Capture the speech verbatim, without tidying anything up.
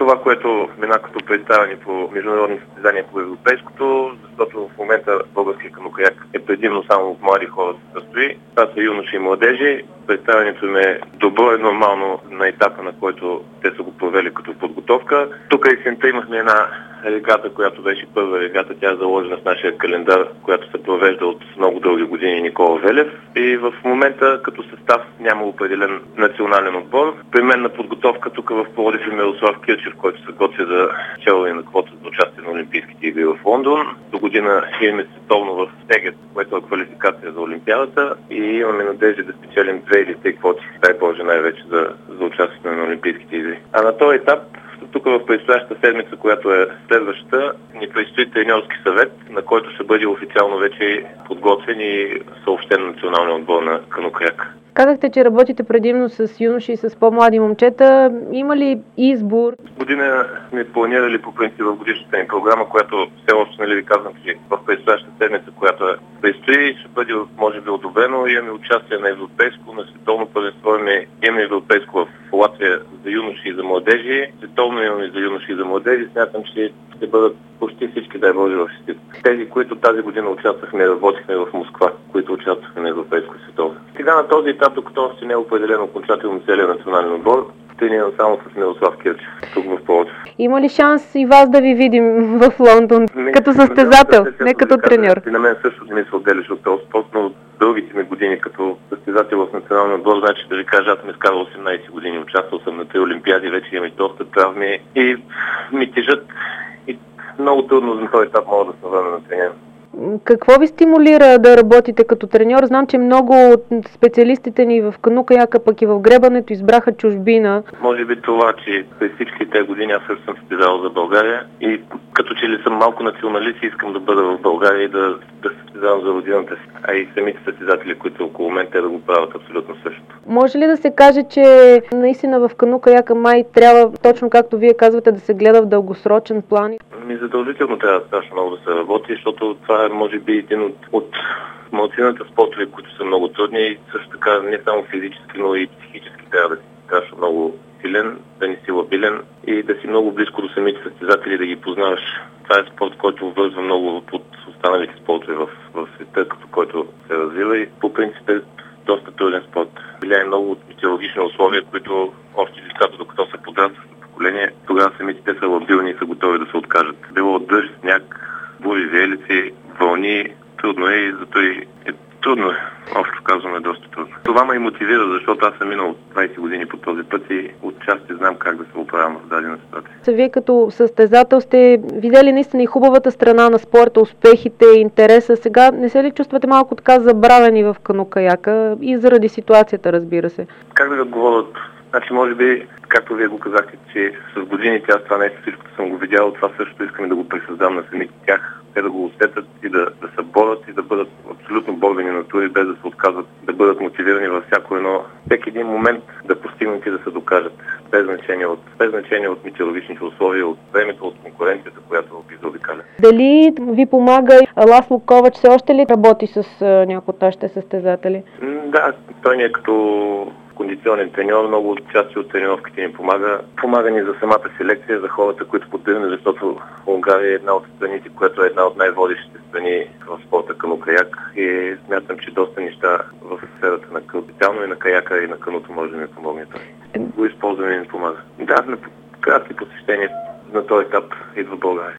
това, което мина като представяне по международни състезания по европейското, защото в момента българския канукаяк е предимно само от млади хора се състои. Това са юноши и младежи. Представянето им е добро и нормално на етапа, на който те са го провели като подготовка. Тук есента имахме една регата, която беше първа регата. Тя е заложена в нашия календар, която се провежда от много дълги години Никола Велев. И в момента като състав няма определен национален отбор. При мен на подготовка тук в Пловдив е Мирослав Кирчев, който се готви за печелване на квота за участие на Олимпийските игри в Лондон. До година имаме световно в Сегет, което е квалификация за Олимпиадата, и имаме надежда да спечелим две или три квоти, дай Боже най-вече за, за участие на Олимпийските игри. А на този етап, тук в предстоящата седмица, която е следващата, ни предстои треньорски съвет, на който ще бъде официално вече подготвен и съобщен националния отбор на канукаяк. Казахте, че работите предимно с юноши и с по-млади момчета. Има ли избор? Година сме планирали по принцип в годишната ни програма, която все още, нали ви казвам, че в предстоящата седмица, която предстои, ще бъде може би одобрено. Имаме участие на европейско, на световно първенство, имаме европейско в Латвия за юноши и за младежи. Световно имаме за юноши и за младежи. Смятам, че ще бъдат почти всички, дай Боже, в шестите. Тези, които тази година участвахме, работихме в Москва, които участвахме на европейско и световно. Сега на този етап, докато още не е определен окончателно целият национален отбор, тренирам само с Мирослав Кирчев, тук в Пловдив. Има ли шанс и вас да ви видим в Лондон не, като състезател, не, не като треньор? И на мен също не ми се отделяш от този спорт, но дългите ми години като състезател в националния отбор, значи да ви кажа, аз съм изкарал осемнайсет години, участвал съм на три олимпиади, вече имам и доста травми и ми тежат. И много трудно на този етап мога да се върна на тренер. Какво ви стимулира да работите като треньор? Знам, че много от специалистите ни в канукаяка, пък и в гребането избраха чужбина. Може би това, че през всички тези години аз също съм състезавал за България и като че ли съм малко националист и искам да бъда в България и да, да състезавам за родината си. А и самите състезатели, които около мен, те да го правят абсолютно същото. Може ли да се каже, че наистина в канукаяка май трябва, точно както вие казвате, да се гледа в дългосрочен план? Ми задължително трябва страшно много да се работи, защото това е може би един от, от малцината спортове, които са много трудни и също така не само физически, но и психически трябва да си страшно много силен, да не си лабилен и да си много близко до самите състезатели, да ги познаваш. Това е спорт, който вързва много от останалите спортове в, в света, като който се развива и по принцип е доста труден спорт. Влияе много от метеорологични условия, които още децата, докато се подрастват поколение, тогава самите те са лабилни и са готови да се откажат. Било от дъжд, сняг, бури, виелици, вълни, трудно е и зато и е трудно е. Общо казвам е доста трудно. Това ме и мотивира, защото аз съм минал двайсет години по този път и отчасти знам как да се оправям в дадена ситуация. Вие като състезател сте видели наистина и хубавата страна на спорта, успехите, интереса. Сега не се ли чувствате малко така забравени в канукаяка и заради ситуацията, разбира се? Как да ви отговоря? Значи, може би, както вие го казахте, че с годините аз това нещо всичко съм го видял, това също искаме да го присъздам на самите тях, те да го усетят и да, да се борят и да бъдат абсолютно борбени натури, без да се отказват, да бъдат мотивирани във всяко едно, всеки един момент да постигнат и да се докажат, без значение от, без значение от метеорологичните условия, от времето, от конкуренцията, която ги заобикаля. Дали ви помага Ласло Ковач, все още ли работи с някои от нашите състезатели? Да, той ни е като кондиционен треньор, много от части от тренировките ни помага. Помага ни за самата селекция, за хората, които подбираме, защото Унгария е една от страните, която е една от най-водещите страни в спорта канукаяк и смятам, че доста неща в сферата на специално и на каяка и на кануто може да ми помогне. Го използваме и ни помага. Да, на кратки посещения на този етап идва България.